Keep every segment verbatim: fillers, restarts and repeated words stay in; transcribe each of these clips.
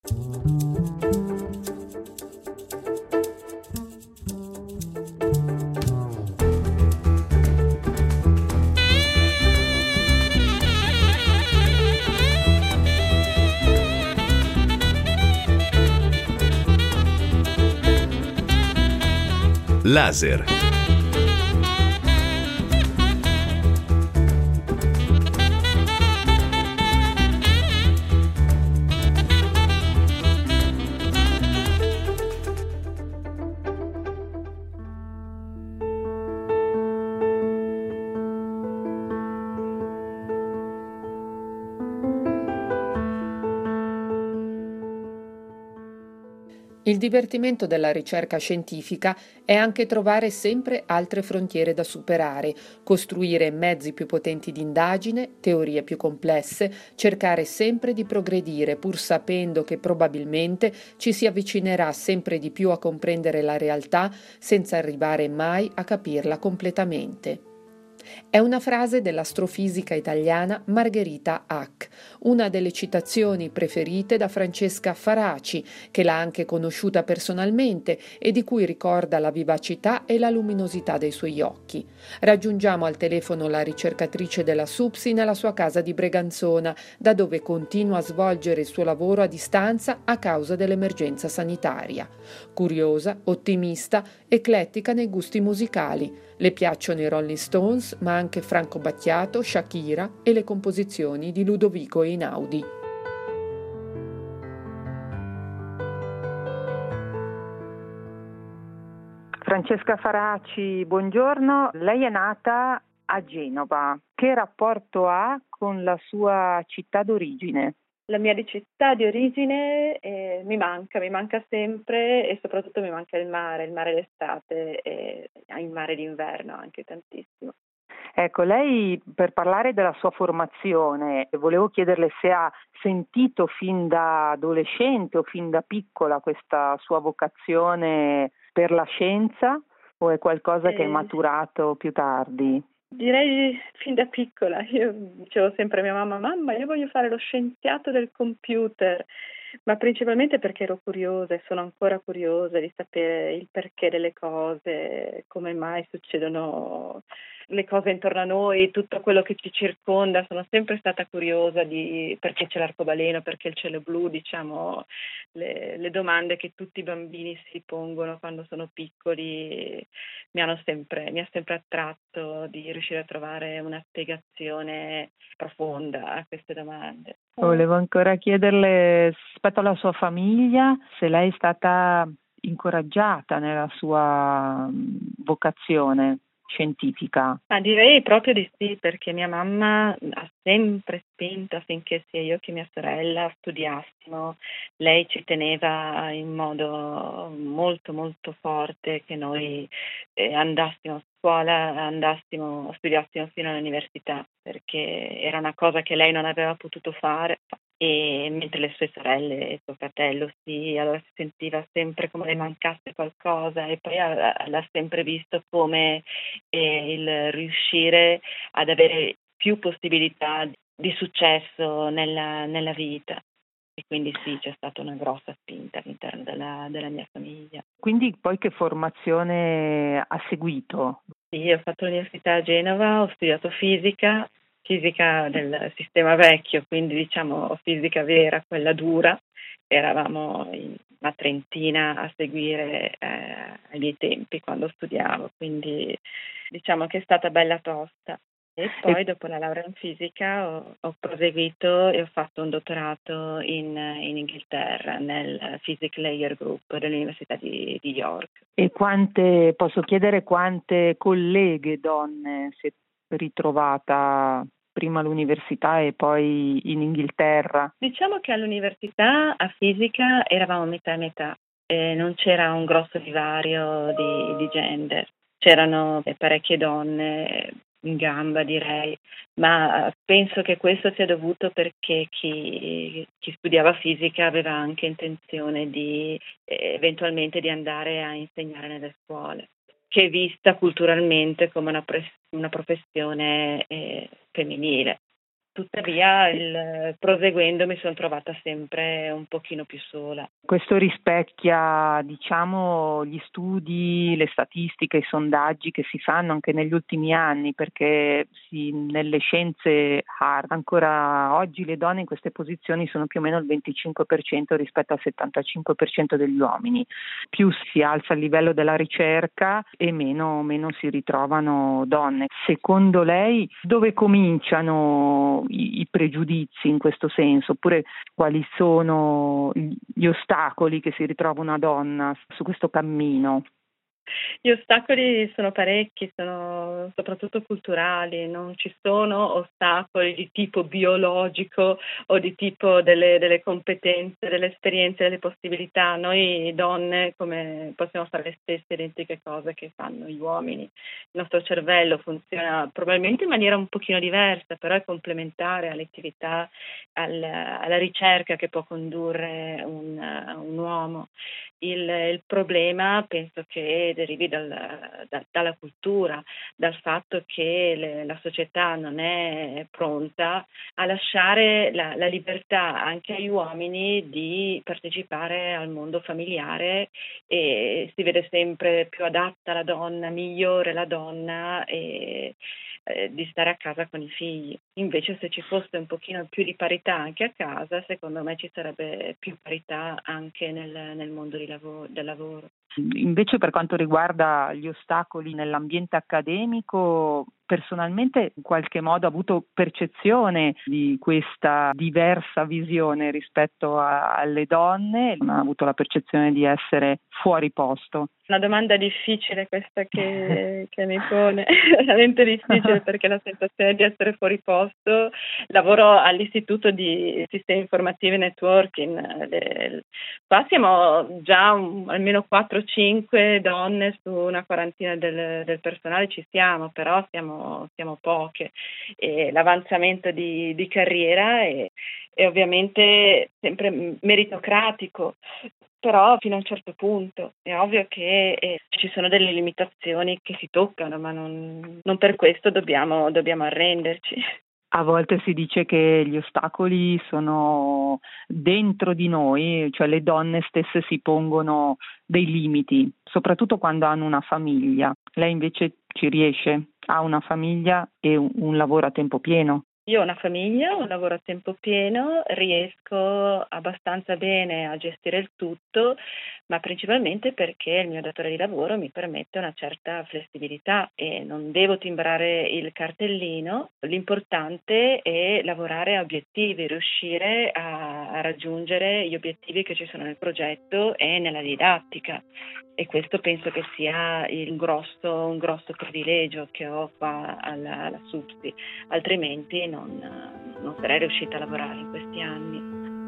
Laser. Il divertimento della ricerca scientifica è anche trovare sempre altre frontiere da superare, costruire mezzi più potenti di indagine, teorie più complesse, cercare sempre di progredire pur sapendo che probabilmente ci si avvicinerà sempre di più a comprendere la realtà senza arrivare mai a capirla completamente. È una frase dell'astrofisica italiana Margherita Hack, una delle citazioni preferite da Francesca Faraci, che l'ha anche conosciuta personalmente e di cui ricorda la vivacità e la luminosità dei suoi occhi. Raggiungiamo al telefono la ricercatrice della SUPSI nella sua casa di Breganzona, da dove continua a svolgere il suo lavoro a distanza a causa dell'emergenza sanitaria. Curiosa, ottimista, eclettica nei gusti musicali. Le piacciono i Rolling Stones, ma anche Franco Battiato, Shakira e le composizioni di Ludovico Einaudi. Francesca Faraci, buongiorno. Lei è nata a Genova. Che rapporto ha con la sua città d'origine? La mia di città di origine eh, mi manca, mi manca sempre e soprattutto mi manca il mare, il mare d'estate e il mare d'inverno anche tantissimo. Ecco, lei per parlare della sua formazione, volevo chiederle se ha sentito fin da adolescente o fin da piccola questa sua vocazione per la scienza o è qualcosa eh, che è maturato più tardi? Direi fin da piccola, io dicevo sempre a mia mamma, mamma io voglio fare lo scienziato del computer, ma principalmente perché ero curiosa e sono ancora curiosa di sapere il perché delle cose, come mai succedono le cose intorno a noi, tutto quello che ci circonda. Sono sempre stata curiosa di perché c'è l'arcobaleno, perché il cielo è blu, diciamo le, le domande che tutti i bambini si pongono quando sono piccoli. Mi hanno sempre, mi ha sempre attratto di riuscire a trovare una spiegazione profonda a queste domande. Volevo ancora chiederle, rispetto alla sua famiglia, se lei è stata incoraggiata nella sua vocazione scientifica. Ah, direi proprio di sì, perché mia mamma ha sempre spinto affinché sia io che mia sorella studiassimo. Lei ci teneva in modo molto molto forte che noi eh, andassimo a scuola, andassimo, studiassimo fino all'università, perché era una cosa che lei non aveva potuto fare. E mentre le sue sorelle e suo fratello sì, allora si sentiva sempre come le mancasse qualcosa e poi l'ha sempre visto come eh, il riuscire ad avere più possibilità di successo nella, nella vita. E quindi sì, c'è stata una grossa spinta all'interno della, della mia famiglia. Quindi poi che formazione ha seguito? Sì, ho fatto l'università a Genova, ho studiato fisica, fisica del sistema vecchio, quindi diciamo fisica vera, quella dura. Eravamo in una trentina a seguire eh, ai miei tempi quando studiavo, quindi diciamo che è stata bella tosta. E poi e... dopo la laurea in fisica ho, ho proseguito e ho fatto un dottorato in, in Inghilterra nel Physics Layer Group dell'Università di, di York. E quante, posso chiedere quante colleghe donne si è ritrovata prima all'università e poi in Inghilterra? Diciamo che all'università a fisica eravamo metà e metà, e non c'era un grosso divario di, di gender, c'erano parecchie donne in gamba direi, ma penso che questo sia dovuto perché chi, chi studiava fisica aveva anche intenzione di eh, eventualmente di andare a insegnare nelle scuole, che è vista culturalmente come una, pre- una professione eh, femminile. Tuttavia, il, proseguendo, mi sono trovata sempre un pochino più sola. Questo rispecchia, diciamo, gli studi, le statistiche, i sondaggi che si fanno anche negli ultimi anni, perché si, nelle scienze hard ancora oggi le donne in queste posizioni sono più o meno il venticinque per cento rispetto al settantacinque per cento degli uomini. Più si alza il livello della ricerca e meno, meno si ritrovano donne. Secondo lei dove cominciano i, i pregiudizi in questo senso, oppure quali sono gli ostacoli che si ritrova una donna su questo cammino? Gli ostacoli sono parecchi, sono soprattutto culturali, non ci sono ostacoli di tipo biologico o di tipo delle, delle competenze, delle esperienze, delle possibilità. Noi donne come possiamo fare le stesse identiche cose che fanno gli uomini. Il nostro cervello funziona probabilmente in maniera un pochino diversa, però è complementare alle attività, al, alla ricerca che può condurre un, un uomo. Il, il problema penso che derivi dal, da, dalla cultura, dal fatto che le, la società non è pronta a lasciare la, la libertà anche agli uomini di partecipare al mondo familiare, e si vede sempre più adatta la donna, migliore la donna, e eh, di stare a casa con i figli. Invece, se ci fosse un pochino più di parità anche a casa, secondo me ci sarebbe più parità anche nel, nel mondo di lavoro, del lavoro. Invece, per quanto riguarda gli ostacoli nell'ambiente accademico, personalmente in qualche modo ho avuto percezione di questa diversa visione rispetto a, alle donne, ho avuto la percezione di essere fuori posto. Una domanda difficile questa che, che mi pone, veramente difficile, perché la sensazione di essere fuori posto. Lavoro all'Istituto di Sistemi Informativi e Networking. Le, qua siamo già un, almeno quattro cinque donne su una quarantina del, del personale, ci siamo, però siamo, siamo poche. E l'avanzamento di, di carriera è, è ovviamente sempre meritocratico, però fino a un certo punto. È ovvio che eh, ci sono delle limitazioni che si toccano, ma non, non per questo dobbiamo, dobbiamo arrenderci. A volte si dice che gli ostacoli sono dentro di noi, cioè le donne stesse si pongono dei limiti, soprattutto quando hanno una famiglia. Lei invece ci riesce, ha una famiglia e un, un lavoro a tempo pieno. Io ho una famiglia, un lavoro a tempo pieno, riesco abbastanza bene a gestire il tutto, ma principalmente perché il mio datore di lavoro mi permette una certa flessibilità e non devo timbrare il cartellino. L'importante è lavorare a obiettivi, riuscire a, a raggiungere gli obiettivi che ci sono nel progetto e nella didattica. E questo penso che sia il grosso, un grosso privilegio che ho qua alla, alla SUPSI, altrimenti non, non sarei riuscita a lavorare in questi anni.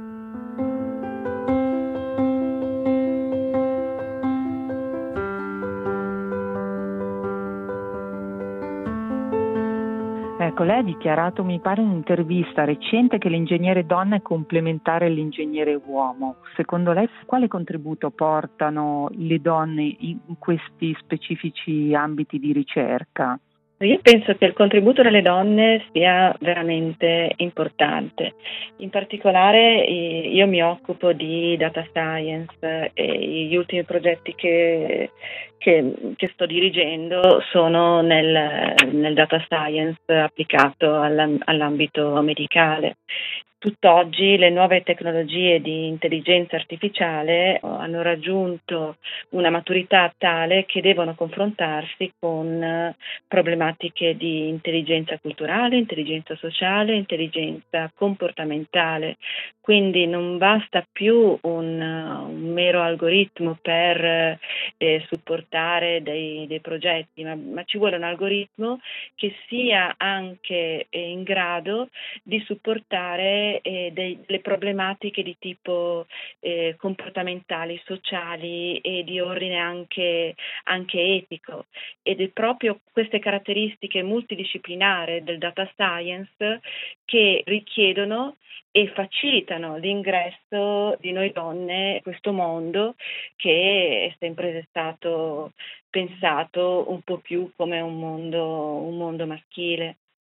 Ecco, lei ha dichiarato, mi pare in un'intervista recente, che l'ingegnere donna è complementare all'ingegnere uomo. Secondo lei quale contributo portano le donne in questi specifici ambiti di ricerca? Io penso che il contributo delle donne sia veramente importante. In particolare io mi occupo di data science e gli ultimi progetti che, che, che sto dirigendo sono nel, nel data science applicato all'ambito medicale. Tutt'oggi le nuove tecnologie di intelligenza artificiale hanno raggiunto una maturità tale che devono confrontarsi con problematiche di intelligenza culturale, intelligenza sociale, intelligenza comportamentale. Quindi non basta più un, un mero algoritmo per eh, supportare dei, dei progetti, ma, ma ci vuole un algoritmo che sia anche eh, in grado di supportare eh, dei, delle problematiche di tipo eh, comportamentali, sociali e di ordine anche, anche etico. Ed è proprio queste caratteristiche multidisciplinari del data science che richiedono e facilitano l'ingresso di noi donne in questo mondo che è sempre stato pensato un po' più come un mondo, un mondo maschile.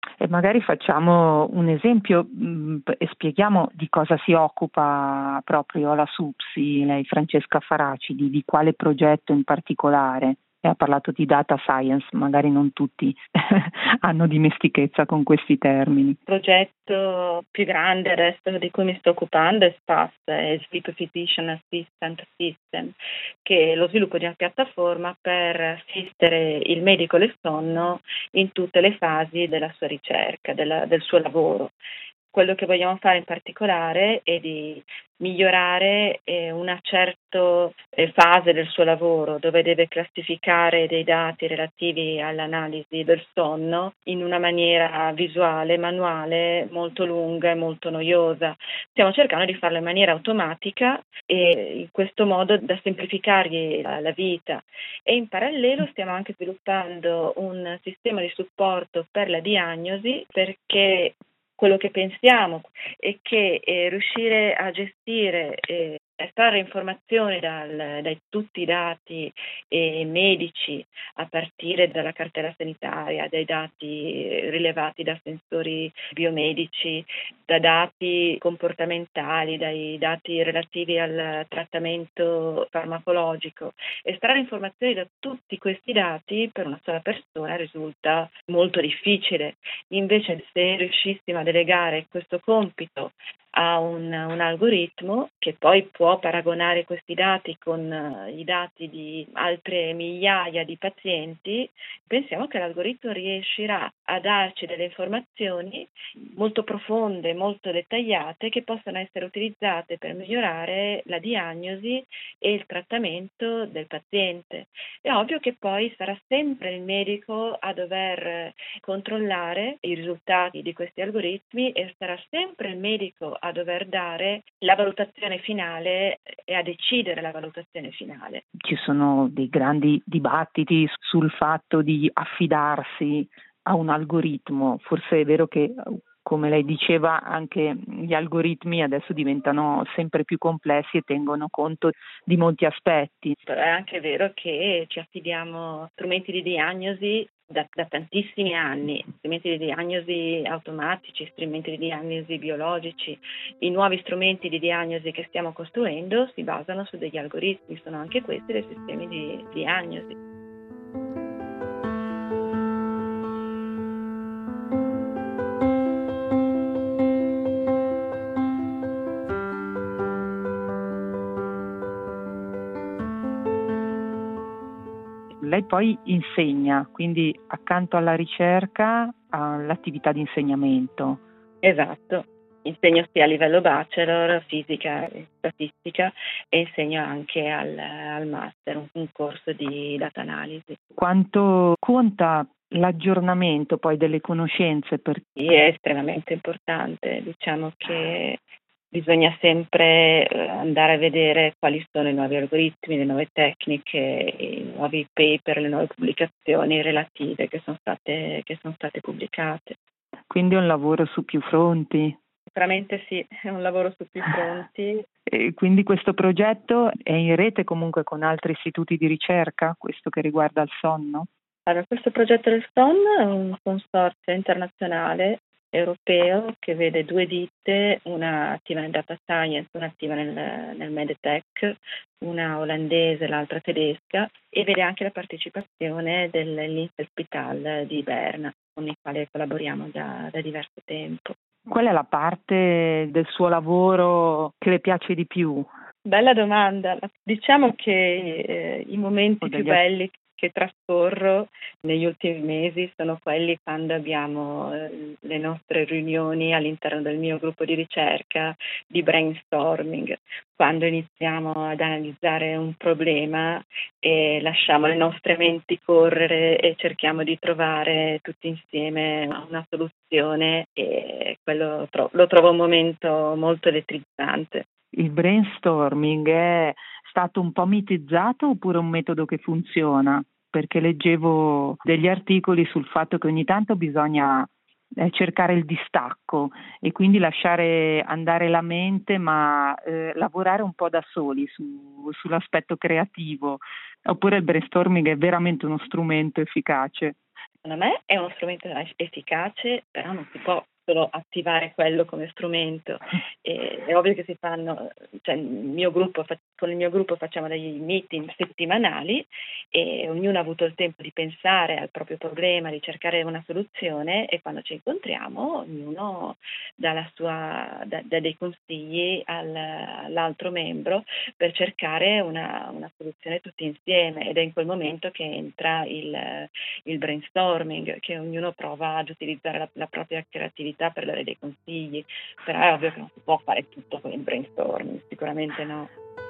E magari facciamo un esempio mh, e spieghiamo di cosa si occupa proprio la SUPSI, lei Francesca Faraci, di, di quale progetto in particolare. E ha parlato di data science, magari non tutti hanno dimestichezza con questi termini. Il progetto più grande adesso di cui mi sto occupando è SPAS, è Sleep Physician Assistant System, che è lo sviluppo di una piattaforma per assistere il medico del sonno in tutte le fasi della sua ricerca, della, del suo lavoro. Quello che vogliamo fare in particolare è di migliorare eh, una certa eh, fase del suo lavoro, dove deve classificare dei dati relativi all'analisi del sonno in una maniera visuale, manuale, molto lunga e molto noiosa. Stiamo cercando di farlo in maniera automatica e in questo modo da semplificargli la, la vita. E in parallelo stiamo anche sviluppando un sistema di supporto per la diagnosi, perché quello che pensiamo è che eh, riuscire a gestire e eh, estrarre informazioni dal, da tutti i dati eh, medici, a partire dalla cartella sanitaria, dai dati rilevati da sensori biomedici, da dati comportamentali, dai dati relativi al trattamento farmacologico. Estrarre informazioni da tutti questi dati per una sola persona risulta molto difficile. Invece, se riuscissimo a delegare questo compito a un, un algoritmo che poi può paragonare questi dati con uh, i dati di altre migliaia di pazienti, pensiamo che l'algoritmo riuscirà a darci delle informazioni molto profonde, molto dettagliate, che possano essere utilizzate per migliorare la diagnosi e il trattamento del paziente. È ovvio che poi sarà sempre il medico a dover controllare i risultati di questi algoritmi e sarà sempre il medico a dover dare la valutazione finale e a decidere la valutazione finale. Ci sono dei grandi dibattiti sul fatto di affidarsi a un algoritmo. Forse è vero che, come lei diceva, anche gli algoritmi adesso diventano sempre più complessi e tengono conto di molti aspetti. Però è anche vero che ci affidiamo a strumenti di diagnosi Da, da tantissimi anni, strumenti di diagnosi automatici, strumenti di diagnosi biologici. I nuovi strumenti di diagnosi che stiamo costruendo si basano su degli algoritmi, sono anche questi dei sistemi di diagnosi. Lei poi insegna, quindi accanto alla ricerca ha l'attività di insegnamento. Esatto, insegno sia a livello bachelor, fisica e statistica, e insegno anche al, al master, un, un corso di data analisi. Quanto conta l'aggiornamento poi delle conoscenze? Per... Sì, è estremamente importante, diciamo che bisogna sempre andare a vedere quali sono i nuovi algoritmi, le nuove tecniche, i nuovi paper, le nuove pubblicazioni relative che sono state, che sono state pubblicate. Quindi è un lavoro su più fronti? Sicuramente sì, è un lavoro su più fronti. E quindi questo progetto è in rete comunque con altri istituti di ricerca, questo che riguarda il sonno? Allora, questo progetto del sonno è un consorzio internazionale europeo che vede due ditte, una attiva nel data science, una attiva nel, nel medtech, una olandese e l'altra tedesca, e vede anche la partecipazione dell'Inselspital di Berna, con il quale collaboriamo da, da diverso tempo. Qual è la parte del suo lavoro che le piace di più? Bella domanda. Diciamo che eh, i momenti più belli che trascorro negli ultimi mesi sono quelli quando abbiamo eh, le nostre riunioni all'interno del mio gruppo di ricerca di brainstorming, quando iniziamo ad analizzare un problema e lasciamo le nostre menti correre e cerchiamo di trovare tutti insieme una soluzione, e quello lo trovo un momento molto elettrizzante. Il brainstorming è stato un po' mitizzato oppure un metodo che funziona? Perché leggevo degli articoli sul fatto che ogni tanto bisogna eh, cercare il distacco e quindi lasciare andare la mente, ma eh, lavorare un po' da soli su, sull'aspetto creativo. Oppure il brainstorming è veramente uno strumento efficace? secondo me è uno strumento efficace, però non si può solo attivare quello come strumento. E, è ovvio che si fanno, cioè il mio gruppo, con il mio gruppo facciamo dei meeting settimanali e ognuno ha avuto il tempo di pensare al proprio problema, di cercare una soluzione, e quando ci incontriamo ognuno dà, la sua, dà, dà dei consigli al, all'altro membro per cercare una, una soluzione tutti insieme, ed è in quel momento che entra il, il brainstorming, che ognuno prova ad utilizzare la, la propria creatività per dare dei consigli, però è ovvio che non si può fare tutto con il brainstorming, sicuramente no.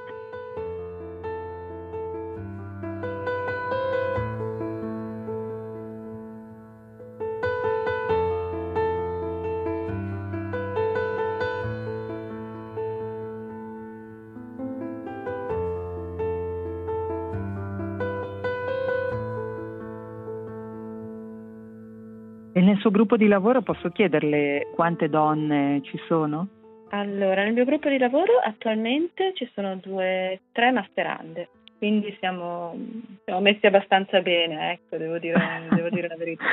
E nel suo gruppo di lavoro posso chiederle quante donne ci sono? Allora, nel mio gruppo di lavoro attualmente ci sono due, tre masterande, quindi siamo, siamo messi abbastanza bene, ecco, devo dire, devo dire la verità.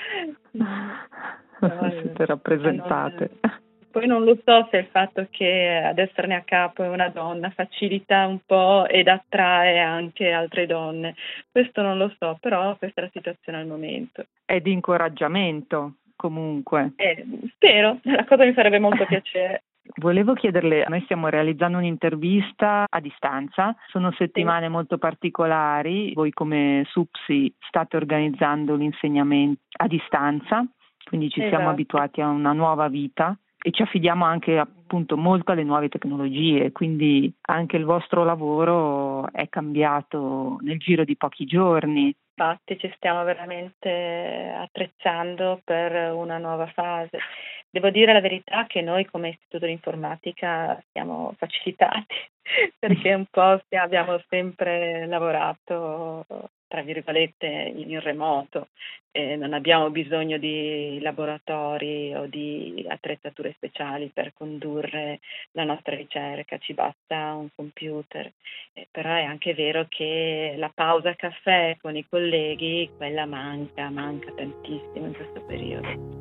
No, siete rappresentate. Non, poi non lo so se il fatto che ad esserne a capo è una donna facilita un po' ed attrae anche altre donne, questo non lo so, però questa è la situazione al momento. È di incoraggiamento, comunque. Eh, spero, la cosa mi farebbe molto piacere. Volevo chiederle, noi stiamo realizzando un'intervista a distanza, sono settimane sì. molto particolari, voi come SUPSI state organizzando l'insegnamento a distanza, quindi ci esatto. siamo abituati a una nuova vita e ci affidiamo anche appunto molto alle nuove tecnologie, quindi anche il vostro lavoro è cambiato nel giro di pochi giorni. Infatti ci stiamo veramente attrezzando per una nuova fase. Devo dire la verità che noi come Istituto di Informatica siamo facilitati perché un po' abbiamo sempre lavorato tra virgolette in remoto, e non abbiamo bisogno di laboratori o di attrezzature speciali per condurre la nostra ricerca, ci basta un computer. Eh, però è anche vero che la pausa caffè con i colleghi, quella manca, manca tantissimo in questo periodo.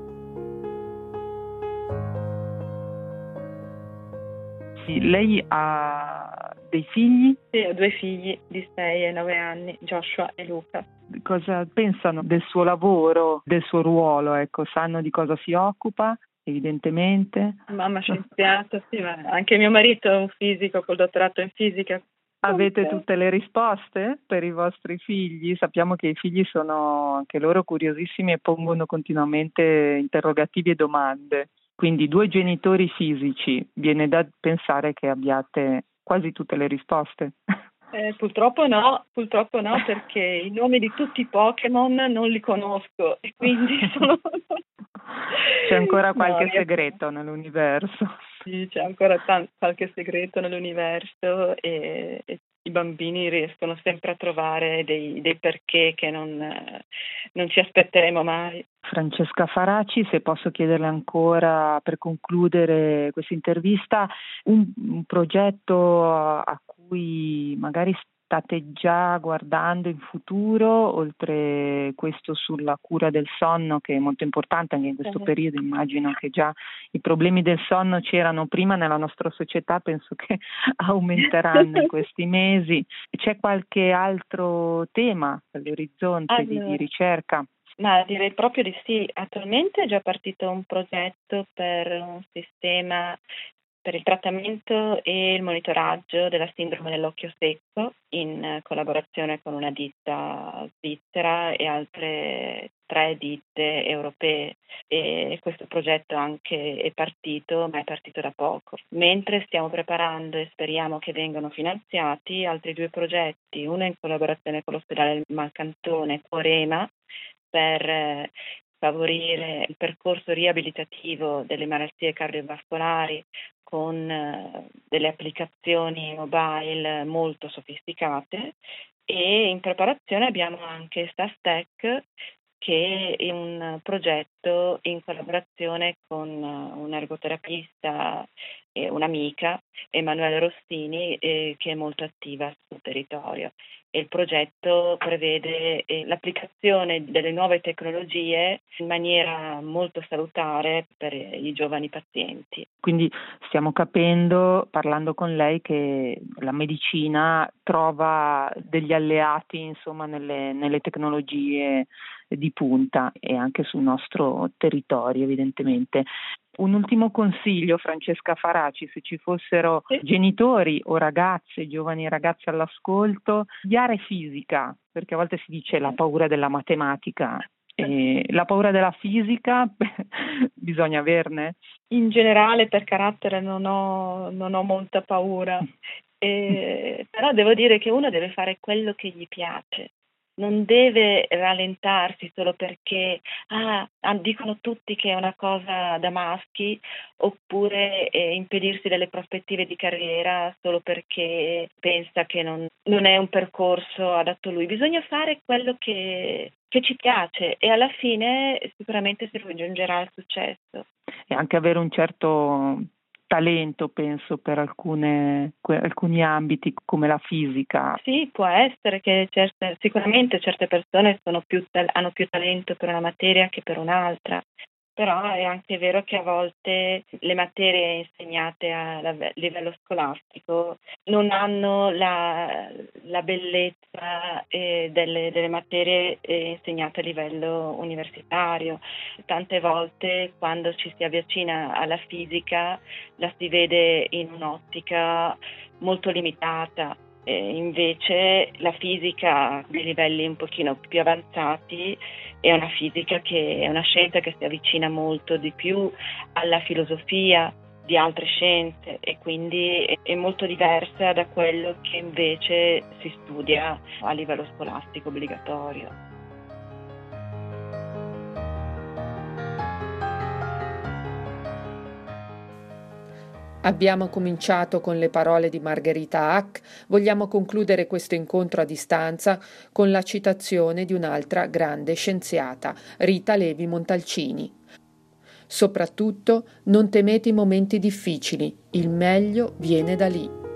Lei ha dei figli? Sì, ho due figli di sei e nove anni, Joshua e Luca. Cosa pensano del suo lavoro, del suo ruolo? Ecco, sanno di cosa si occupa, evidentemente. Mamma scienziata, sì, ma anche mio marito è un fisico col dottorato in fisica. Avete tutte le risposte per i vostri figli? Sappiamo che i figli sono anche loro curiosissimi e pongono continuamente interrogativi e domande. Quindi due genitori fisici, viene da pensare che abbiate quasi tutte le risposte. Eh, purtroppo no, purtroppo no, perché i nomi di tutti i Pokémon non li conosco e quindi sono... C'è ancora qualche no, segreto nell'universo. Sì, c'è ancora t- qualche segreto nell'universo e, e i bambini riescono sempre a trovare dei, dei perché che non, non ci aspetteremo mai. Francesca Faraci, se posso chiederle ancora per concludere questa intervista, un, un progetto a cui magari state già guardando in futuro, oltre questo sulla cura del sonno che è molto importante anche in questo uh-huh. periodo, immagino che già i problemi del sonno c'erano prima nella nostra società, penso che aumenteranno in questi mesi. C'è qualche altro tema all'orizzonte allora. di, di ricerca? Ma direi proprio di sì. Attualmente è già partito un progetto per un sistema per il trattamento e il monitoraggio della sindrome dell'occhio secco in collaborazione con una ditta svizzera e altre tre ditte europee, e questo progetto anche è partito, ma è partito da poco. Mentre stiamo preparando e speriamo che vengano finanziati altri due progetti, uno in collaborazione con l'ospedale Malcantone Corema per favorire il percorso riabilitativo delle malattie cardiovascolari con delle applicazioni mobile molto sofisticate, e in preparazione abbiamo anche StaffTech, che è un progetto in collaborazione con un ergoterapista e un'amica, Emanuela Rossini, eh, che è molto attiva sul territorio. E il progetto prevede eh, l'applicazione delle nuove tecnologie in maniera molto salutare per i giovani pazienti. Quindi stiamo capendo, parlando con lei, che la medicina trova degli alleati, insomma, nelle, nelle tecnologie di punta e anche sul nostro territorio, evidentemente. Un ultimo consiglio, Francesca Faraci, se ci fossero genitori o ragazze, giovani ragazze all'ascolto, studiare fisica, perché a volte si dice la paura della matematica. E la paura della fisica bisogna averne? In generale per carattere non ho, non ho molta paura, e, però devo dire che uno deve fare quello che gli piace. Non deve rallentarsi solo perché ah, dicono tutti che è una cosa da maschi, oppure eh, impedirsi delle prospettive di carriera solo perché pensa che non, non è un percorso adatto a lui. Bisogna fare quello che, che ci piace e alla fine sicuramente si raggiungerà il successo. E anche avere un certo talento, penso, per alcune, alcuni ambiti come la fisica. Sì, può essere che certe, sicuramente certe persone sono più, hanno più talento per una materia che per un'altra, però è anche vero che a volte le materie insegnate a livello scolastico non hanno la, la bellezza eh, delle, delle materie eh, insegnate a livello universitario. Tante volte quando ci si avvicina alla fisica la si vede in un'ottica molto limitata. E invece la fisica di livelli un pochino più avanzati è una fisica che è una scienza che si avvicina molto di più alla filosofia di altre scienze e quindi è molto diversa da quello che invece si studia a livello scolastico obbligatorio. Abbiamo cominciato con le parole di Margherita Hack, vogliamo concludere questo incontro a distanza con la citazione di un'altra grande scienziata, Rita Levi Montalcini. Soprattutto non temete i momenti difficili, il meglio viene da lì.